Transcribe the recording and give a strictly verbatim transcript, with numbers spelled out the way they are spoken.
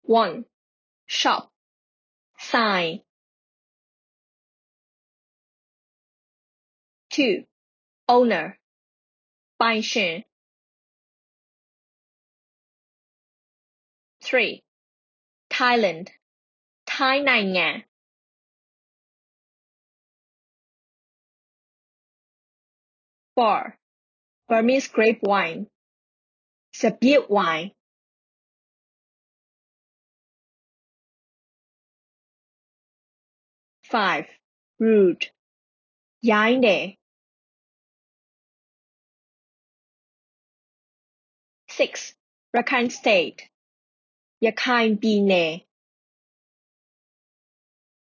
one. Shop. Sign. two. Owner. 办事 three. Thailand. Thái နိုင်ငံ four. Burmese grape wine. စပျစ် wine. five. Rude. ရိုင်းတယ် six. Rakhine State. ရခိုင်ပြည်နယ်